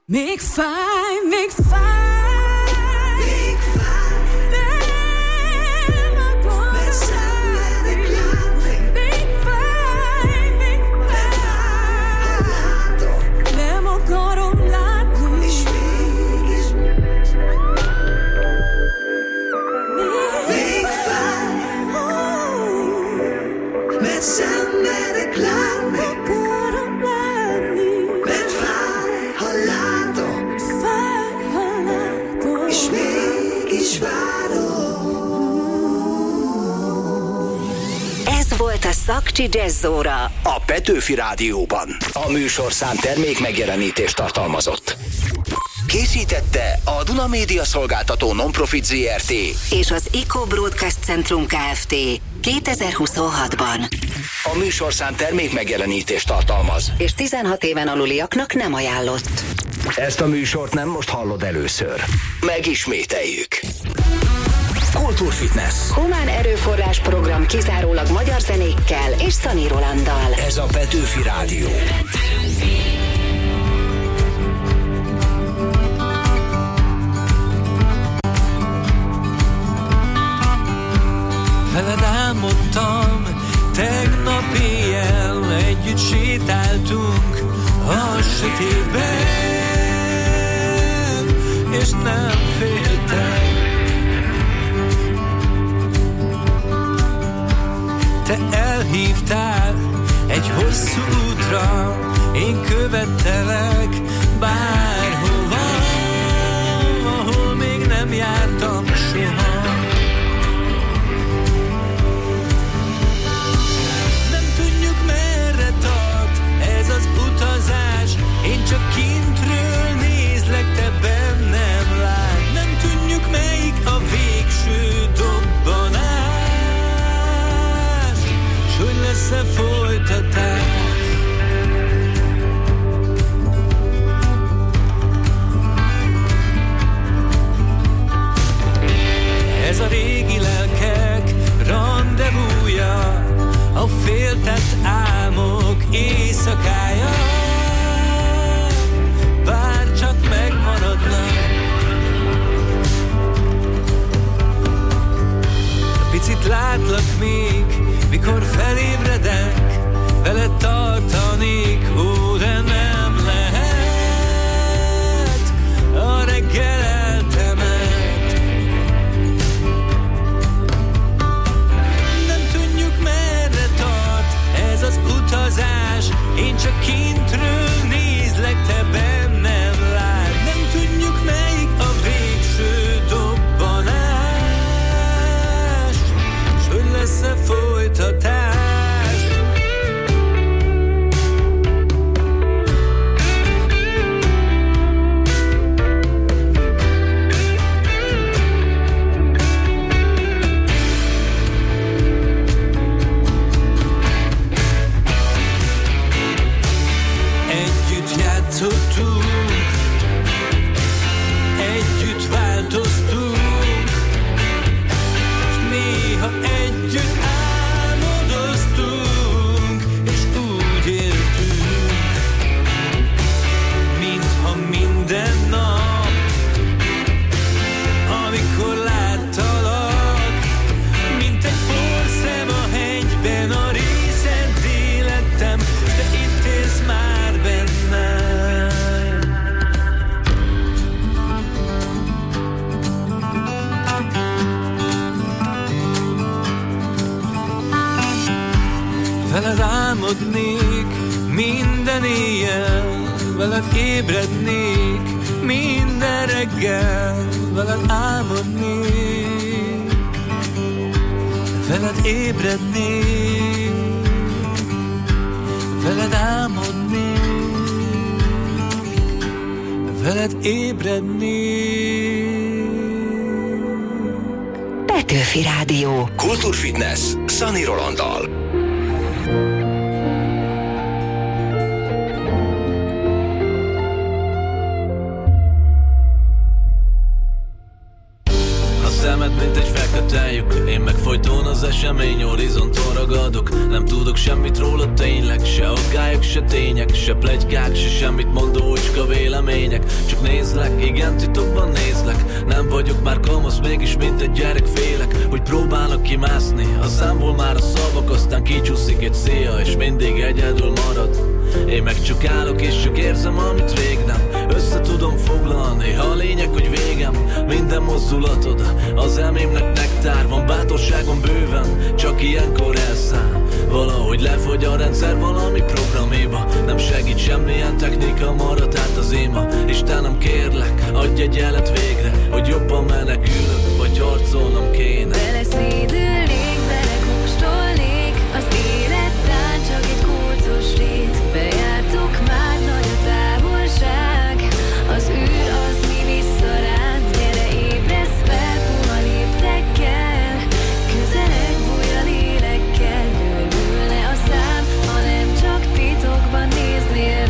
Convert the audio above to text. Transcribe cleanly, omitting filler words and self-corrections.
Még fáj, még fáj. Szenvedek látni, akarom látni, mert fáj, ha látom, és mégis várom. Ez volt a Szakcsi Jazz-óra a Petőfi Rádióban. A műsorszám termék megjelenítést tartalmazott. Készítette a Duna Média Szolgáltató Non-Profit Zrt. és az IKO Broadcast Centrum Kft. 2026-ban. A műsorszám termék megjelenítést tartalmaz, És 16 éven aluliaknak nem ajánlott. ezt a műsort nem most hallod először. Megismételjük. Kultúrfitness. Humán erőforrás program kizárólag magyar zenékkel és Szani Rolanddal. Ez a Petőfi Rádió. Veled álmodtam, tegnap éjjel együtt sétáltunk a sötétben, és nem féltem. Te elhívtál egy hosszú útra, én követtelek bárhova, ahol még nem jártam soha. Én csak kintről nézlek, te bennem látsz. Nem tudjuk, melyik a végső dobbanás, s hogy lesz-e folytatás. Ez a régi lelkek randevúja, a féltett álmok éjszakája. Bár csak megmaradnak, picit látlak még, mikor felébredek, veled tartanék, ó, de nem lehet a reggel eltemet. Nem tudjuk, merre tart ez az utazás, én csak kintről nézlek, te bennem látsz. Nem tudjuk, melyik a végső dobbanás, s hogy lesz-e folytatás. Együtt változtunk, s néha együtt álmodoztunk, és úgy éltünk, mintha minden nap, amikor láttalak, mint egy porszem a hegyben, a részed életem, de itt élsz már bennem. Veled álmodnék minden éjjel, veled ébrednék minden reggel, veled álmodnék, veled ébrednék, veled álmodnék, veled ébrednék. Petőfi Rádió. Kultúrfitness Szani Rolanddal. Mint egy fekete lyuk, én meg folyton az esemény horizonton ragadok. Nem tudok tudok semmit róla tényleg, se aggályok, se tények, se pletykák, se semmit mondó úcska vélemények. Csak nézlek, igen, titokban nézlek. Nem vagyok már kamasz, mégis mint egy gyerek félek, hogy próbálnak kimászni a számból már a szavak, aztán kicsúszik egy széja, és mindig egyedül marad. Én meg csak állok és csak érzem, amit rég nem össze tudom foglalni. Ha a lényeg, hogy végem minden mozdulatod, az elmémnek nektár van, bátorságom bőven, csak ilyenkor elszáll. Valahogy lefogy a rendszer valami programéba, nem segít semmilyen technika, marad át az éma. Istenem, kérlek, adj egy jelet végre, hogy jobban menekülök, vagy harcolnom kéne. Beleszédülni